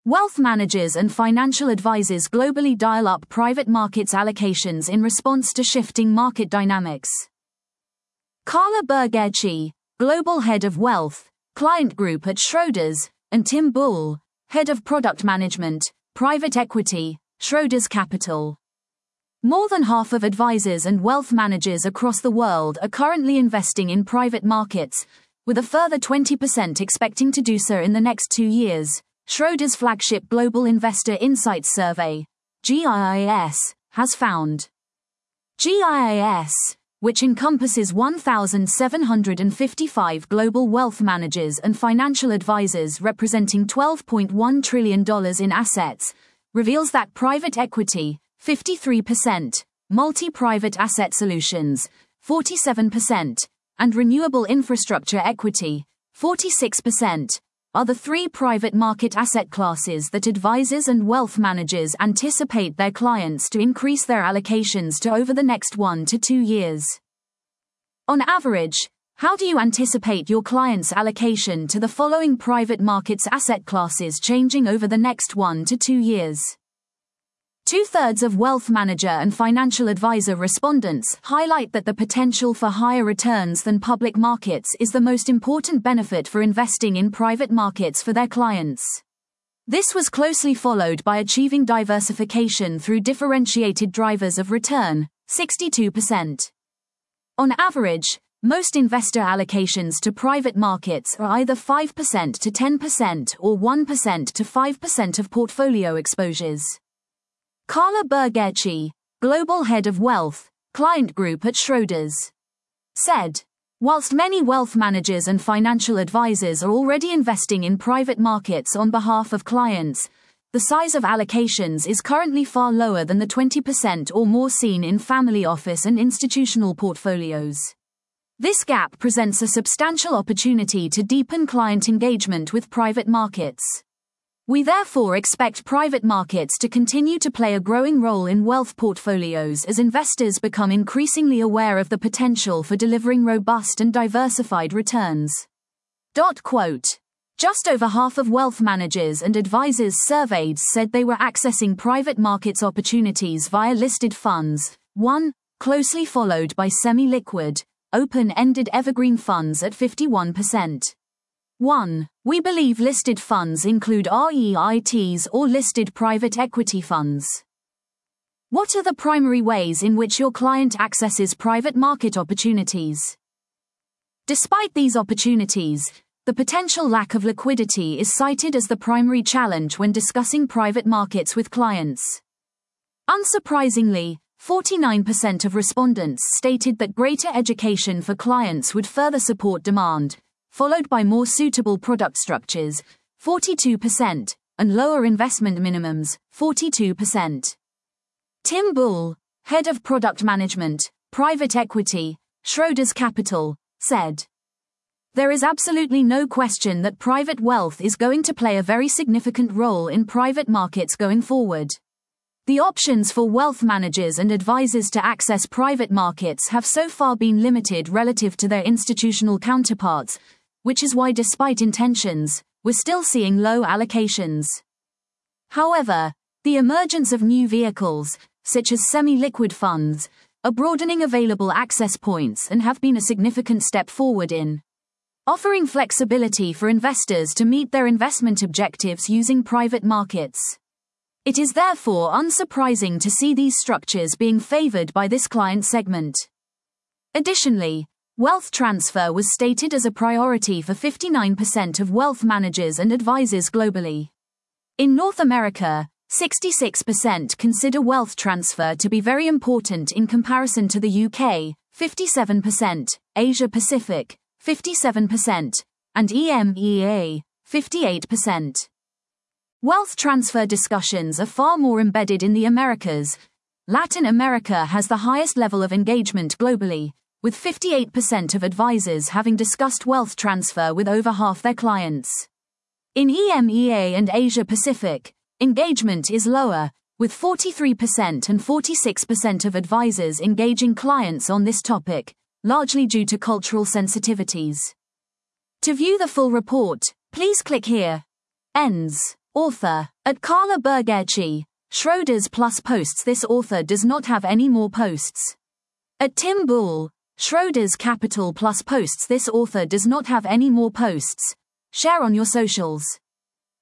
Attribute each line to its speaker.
Speaker 1: Wealth managers and financial advisors globally dial up private markets allocations in response to shifting market dynamics. Carla Bergeci, Global Head of Wealth, Client Group at Schroders, and Tim Bull, Head of Product Management, Private Equity, Schroders Capital. More than half of advisors and wealth managers across the world are currently investing in private markets, with a further 20% expecting to do so in the next 2 years. Schroders' flagship Global Investor Insights Survey, GIIS, has found. GIIS, which encompasses 1,755 global wealth managers and financial advisors representing $12.1 trillion in assets, reveals that private equity, 53%, multi-private asset solutions, 47%, and renewable infrastructure equity, 46%, are the 3 private market asset classes that advisors and wealth managers anticipate their clients to increase their allocations to over the next 1 to 2 years. On average, how do you anticipate your clients' allocation to the following private markets asset classes changing over the next 1 to 2 years? 2/3 of wealth manager and financial advisor respondents highlight that the potential for higher returns than public markets is the most important benefit for investing in private markets for their clients. This was closely followed by achieving diversification through differentiated drivers of return, 62%. On average, most investor allocations to private markets are either 5% to 10% or 1% to 5% of portfolio exposures. Carla Bergeci, Global Head of Wealth, Client Group at Schroders, said, "Whilst many wealth managers and financial advisors are already investing in private markets on behalf of clients, the size of allocations is currently far lower than the 20% or more seen in family office and institutional portfolios. This gap presents a substantial opportunity to deepen client engagement with private markets. We therefore expect private markets to continue to play a growing role in wealth portfolios as investors become increasingly aware of the potential for delivering robust and diversified returns." Just over half of wealth managers and advisors surveyed said they were accessing private markets opportunities via listed funds, closely followed by semi-liquid, open-ended evergreen funds at 51%. We believe listed funds include REITs or listed private equity funds. What are the primary ways in which your client accesses private market opportunities? Despite these opportunities, the potential lack of liquidity is cited as the primary challenge when discussing private markets with clients. Unsurprisingly, 49% of respondents stated that greater education for clients would further support demand, followed by more suitable product structures, 42%, and lower investment minimums, 42%. Tim Bull, Head of Product Management, Private Equity, Schroders Capital, said, "There is absolutely no question that private wealth is going to play a very significant role in private markets going forward. The options for wealth managers and advisors to access private markets have so far been limited relative to their institutional counterparts, which is why despite intentions, we're still seeing low allocations. However, the emergence of new vehicles, such as semi-liquid funds, are broadening available access points and have been a significant step forward in offering flexibility for investors to meet their investment objectives using private markets. It is therefore unsurprising to see these structures being favored by this client segment." Additionally, wealth transfer was stated as a priority for 59% of wealth managers and advisors globally. In North America, 66% consider wealth transfer to be very important in comparison to the UK, 57%, Asia Pacific, 57%, and EMEA, 58%. Wealth transfer discussions are far more embedded in the Americas. Latin America has the highest level of engagement globally, with 58% of advisors having discussed wealth transfer with over half their clients. In EMEA and Asia Pacific, engagement is lower, with 43% and 46% of advisors engaging clients on this topic, largely due to cultural sensitivities. To view the full report, please click here. Ends. Author, at Carla Bergerci. Schroders Plus posts this author does not have any more posts. At Tim Bull. Schroders Capital Plus posts this author does not have any more posts. Share on your socials.